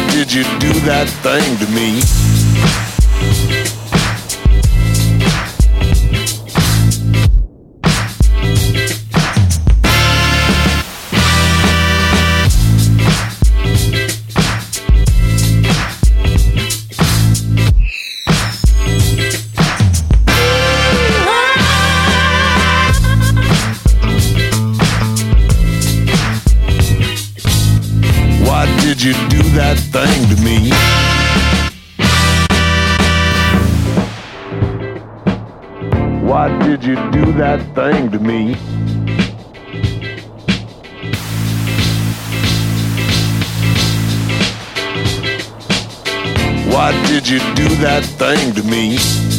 did you do that thing to me? Why did you do that thing to me? Why did you do that thing to me? Why did you do that thing to me?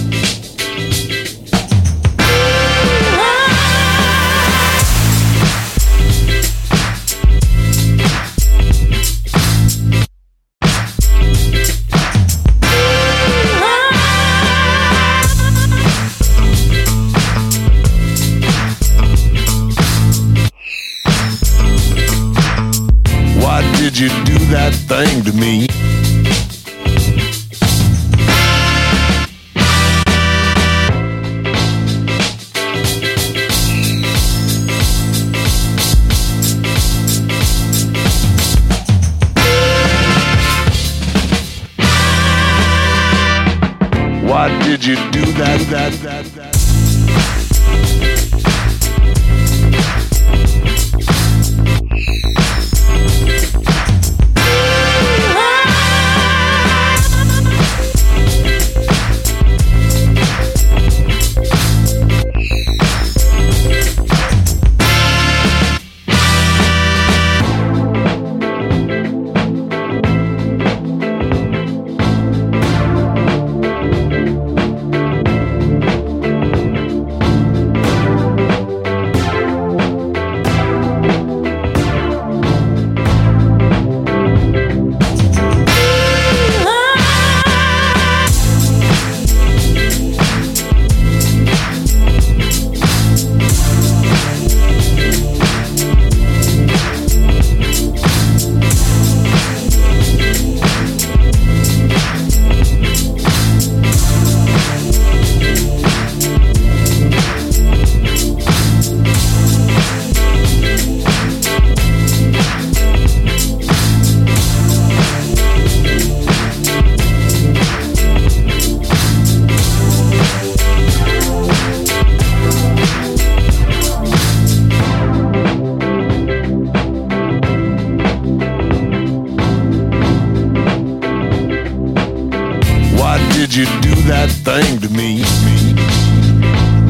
Why did you do that thing to me? Why did you do that? Why did you do that thing to me?